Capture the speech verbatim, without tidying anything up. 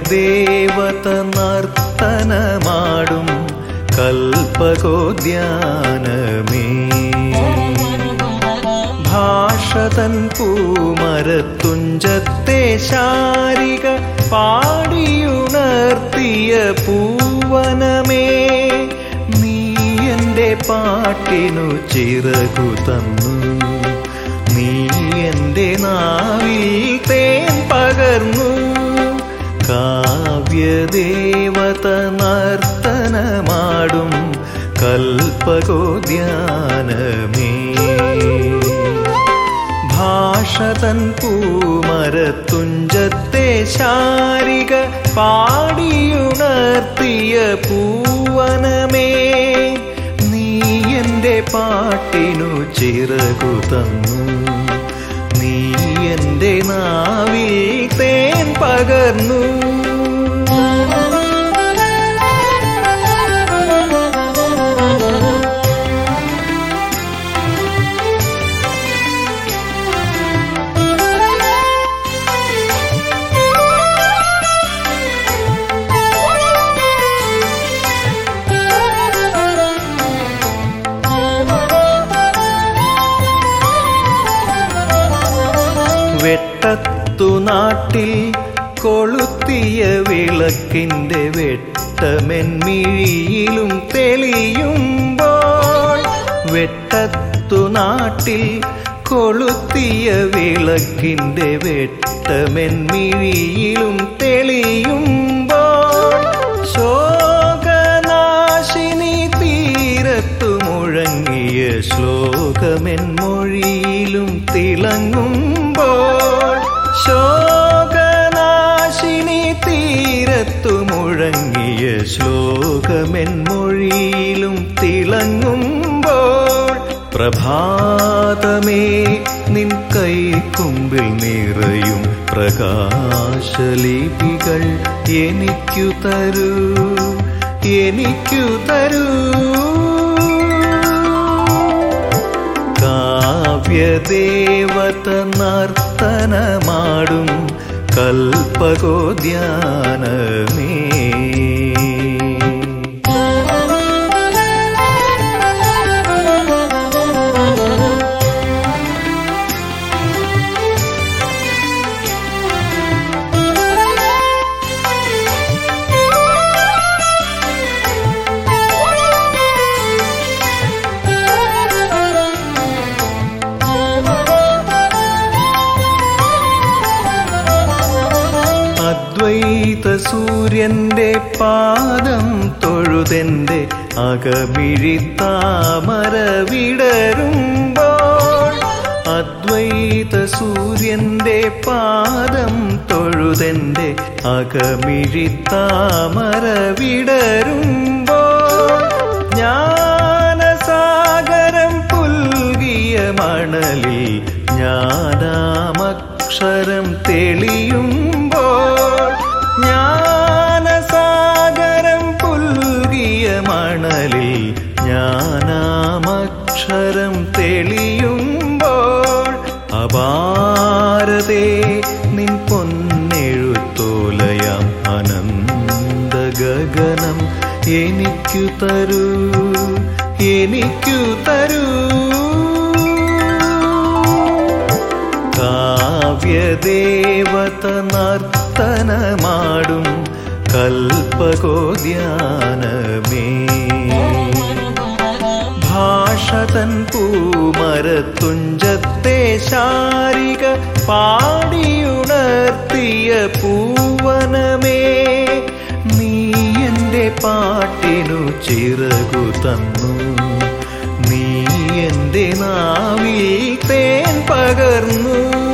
കാവ്യദേവത നർത്തനമാടും കൽപ്പകോദ്യാനമേ. ഭാഷതൻ പൂമരത്തുഞ്ചത്തെ ശാരിക പാടിയുണർത്തിയ പൂവനമേ. നീ എൻ്റെ പാട്ടിനു ചിറകു തന്നു, നീ എൻ്റെ നാവിൽ തേൻ പകർന്നു. കാവ്യദേവത നർത്തനമാടും കൽപ്പകോദ്യാനമേ. ഭാഷതൻ പൂമരത്തുഞ്ചത്തെ ശാരിക പാടിയുണർത്തിയ പൂവനമേ. നീ എൻ്റെ പാട്ടിനു ചിറകു തന്നു, നീ എൻ്റെ നാവിൽ തേൻ പകർന്നു. വെട്ടത്തു നാട്ടിൽ കൊളുത്തിയ വിളക്കിൻ്റെ വെട്ടമെൻമിഴിയിലും തെളിയുമ്പോൾ. വെട്ടത്തു നാട്ടിൽ കൊളുത്തിയ വിളക്കിൻ്റെ വെട്ടമെൻമിഴിയിലും തെളിയുമ്പോൾ. ശോകനാശിനി തീരത്തു മുഴങ്ങിയ ശ്ലോകമെൻ മൊഴിയിലും തിളങ്ങുമ്പോൾ. ശോകനാശിനി തീരത്തു മുഴങ്ങിയ ശ്ലോകമെൻ മൊഴിയിലും തിളങ്ങുമ്പോൾ. പ്രഭാതമേ നിൻ കൈക്കുമ്പിൽ നിറയും പ്രകാശലിപികൾ എനിക്കു തരൂ, എനിക്കു തരൂ. കാവ്യദേവത നർത്തനമാടും കൽപ്പകോദ്യാനമേ. അദ്വൈത സൂര്യന്റെ പാദം തൊഴുതെന്റെ അകമിഴി താമര വിടരുമ്പോൾ. അദ്വൈത സൂര്യന്റെ പാദം തൊഴുതെന്റെ അകമിഴി താമര വിടരുമ്പോൾ. ജ്ഞാനസാഗരം പുൽകിയ മണലിൽ ജ്ഞാനാമക്ഷരം തെളിയുമ്പോൾ. ജ്ഞാനസാഗരം പുൽകിയ മണലിൽ ജ്ഞാനാമക്ഷരം തെളിയുമ്പോൾ. അപാരതേ നിൻ പൊന്നെഴുത്തോലയാം അനന്ത ഗഗനം എനിക്കു തരൂ, എനിക്കു തരൂ. കാവ്യദേവത നർത്തനമാടും കൽപ്പകോദ്യാനമേ. ഭാഷതൻ പൂമരത്തുഞ്ചത്തെ ശാരിക പാടിയുണർത്തിയ പൂവനമേ. നീ എൻ്റെ പാട്ടിനു ചിറകു തന്നു, നീ എൻ്റെ നാവിൽ തേൻ പകർന്നു.